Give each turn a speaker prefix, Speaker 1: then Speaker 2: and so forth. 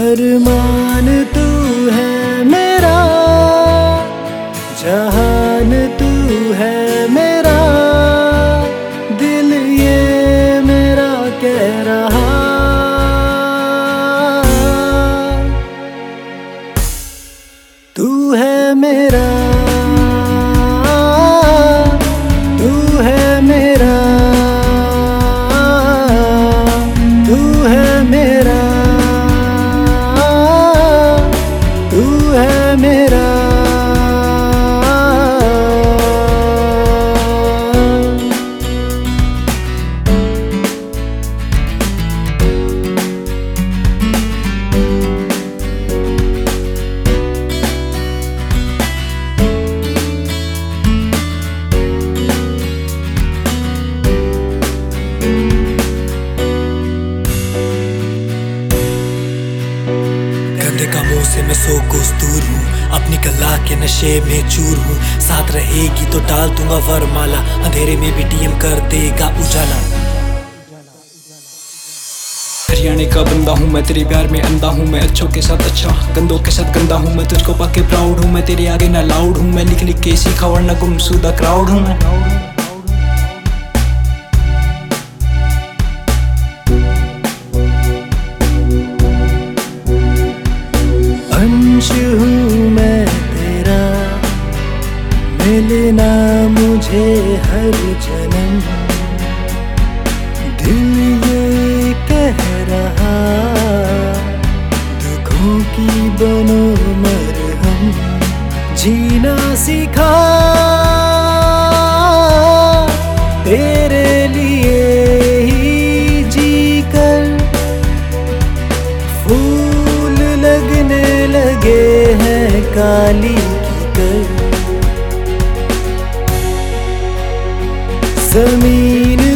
Speaker 1: अरमान तू है मेरा, जहान तू है मेरा, दिल ये मेरा कह रहा। तू है मेरा, तू है मेरा, तू है मेरा, तू है मेरा।
Speaker 2: गंदे कामों से मैं 100 कोस दूर हूँ, अपनी कला के नशे में चूर हूँ। साथ रहेगी तो डाल दूंगा वरमाला, अंधेरे में भी टीएम कर देगा उजाला।
Speaker 3: हरियाणा का बंदा हूँ मैं, तेरे प्यार में अंधा हूँ मैं, अच्छों के साथ अच्छा गंदों के साथ गंदा हूँ मैं। तुझको पाके प्राउड हूँ मैं, तेरे आगे ना लाउड हूँ मैं, लिख लिख के सीखा वरना गुमशुदा क्राउड हूँ मैं।
Speaker 1: अंश हूँ मैं तेरा, मिलना मुझे हर जन्म, दिल ये कह रहा। दुखों की बनो मरहम, जीना सीखा तेरे लिए ही जी कर। फूल लगने लगे हैं काली की कर, ज़मीन